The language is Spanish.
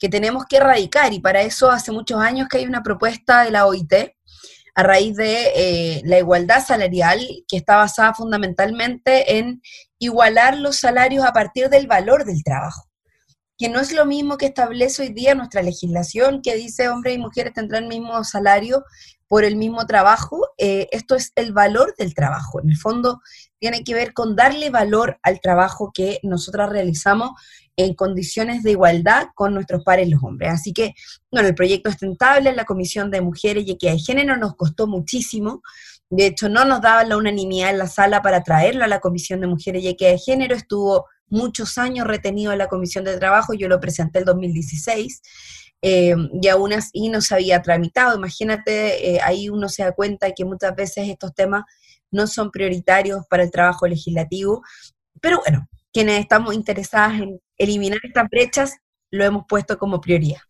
que tenemos que erradicar, y para eso hace muchos años que hay una propuesta de la OIT a raíz de la igualdad salarial, que está basada fundamentalmente en igualar los salarios a partir del valor del trabajo, que no es lo mismo que establece hoy día nuestra legislación, que dice hombres y mujeres tendrán el mismo salario por el mismo trabajo. Esto es el valor del trabajo. En el fondo tiene que ver con darle valor al trabajo que nosotras realizamos en condiciones de igualdad con nuestros pares los hombres. Así que, bueno, el proyecto es tentable en la Comisión de Mujeres y Equidad de Género, nos costó muchísimo. De hecho, no nos daban la unanimidad en la sala para traerlo a la Comisión de Mujeres y Equidad de Género, estuvo muchos años retenido en la Comisión de Trabajo, yo lo presenté el 2016, y aún así no se había tramitado. Imagínate, ahí uno se da cuenta de que muchas veces estos temas no son prioritarios para el trabajo legislativo, pero bueno, quienes estamos interesadas en eliminar estas brechas, lo hemos puesto como prioridad.